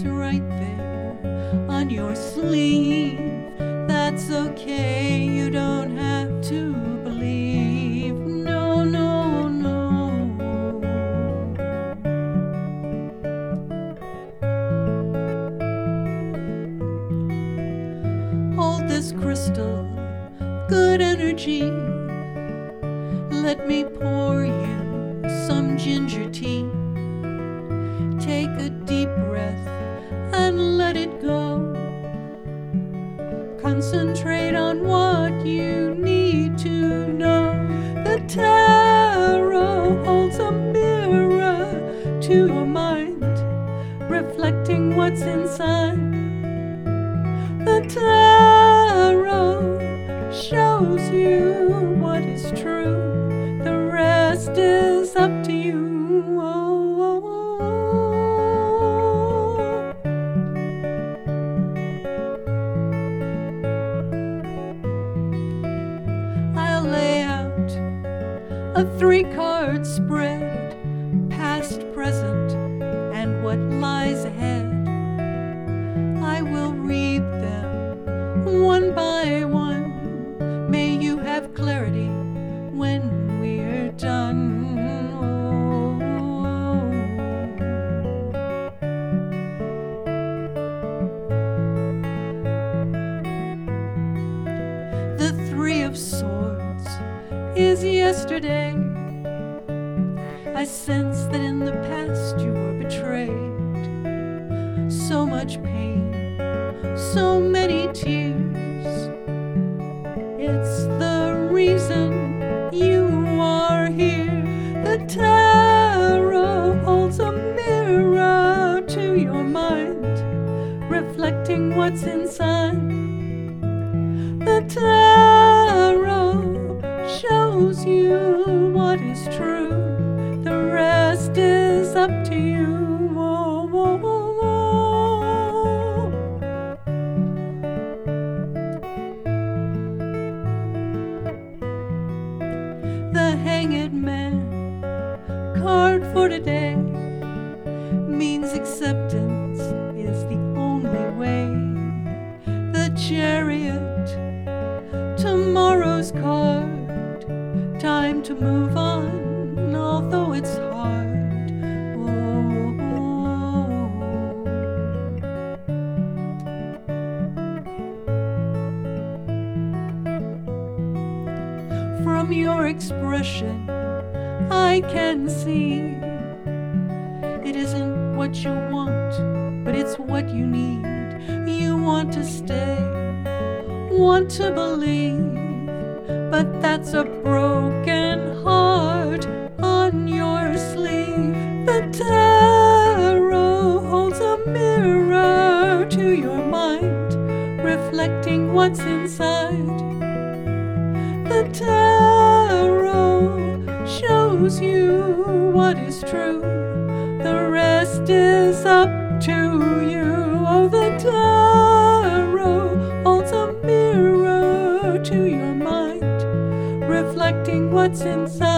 is right there on your sleeve. That's okay, you don't have to believe. No, no, no. Hold this crystal, good energy. Let me pour you some ginger tea. Take a deep breath and let it go. Concentrate on what you need to know. The tarot holds a mirror to your mind, reflecting what's inside. The tarot shows you what is true. The rest is up to you. I'll lay out a 3-card spread, past, present, and what lies ahead. I will read them one by one. May you have clarity when we're done. The 3 of Swords is yesterday. I sense that in the past you were betrayed. So much pain, so many tears. It's the reason you are here. The tarot holds a mirror to your mind, reflecting what's inside. The tarot shows you what is true. The rest is up to you. Oh, oh, oh, oh. The Hanged Man card for today means acceptance is the only way. The Chariot, tomorrow's card, time to move on, although it's hard. Oh, oh, oh. From your expression, I can see it isn't what you want, but it's what you need. You want to stay, want to believe, but that's a broken heart on your sleeve. The tarot holds a mirror to your mind, reflecting what's inside. The tarot shows you what is true. The rest is up to you. Oh, the tarot holds a mirror to your mind, reflecting what's inside.